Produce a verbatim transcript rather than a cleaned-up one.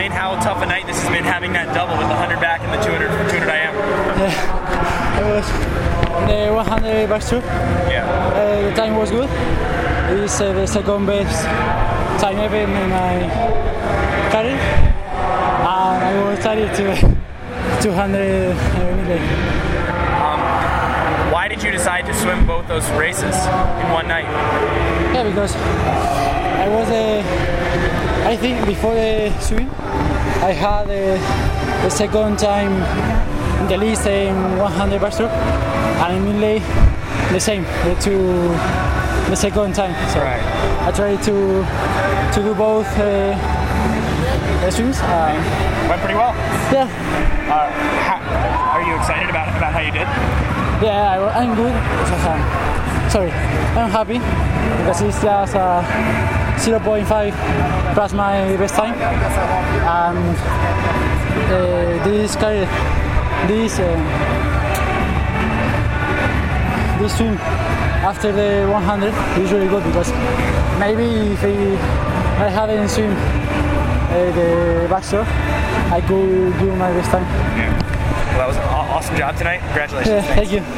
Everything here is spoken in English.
explain how tough a night this has been, having that double with the one hundred back and the two hundred, two hundred I M? Yeah, it was the one hundred backstroke. Yeah. Uh, the time was good. It's uh, the second best time ever in my career, and I was excited to two hundred relay. Um, why did you decide to swim both those races in one night? Yeah, because I was uh, I think before the swim, I had uh, the second time in the list in one hundred backstroke, and in relay the same, the two, the second time. So right. I tried to to do both uh, the swims. Um, Went pretty well. Yeah. Uh, how, are you excited about about how you did? Yeah, I, I'm good. Uh, sorry, I'm happy because it's just uh, zero point five plus my best time, and uh, this career, this uh, this swim after the one hundred is really good because maybe if I, I hadn't swim uh, the backstroke, I could do my best time. Yeah. Well, that was an awesome job tonight. Congratulations. Yeah, thank you.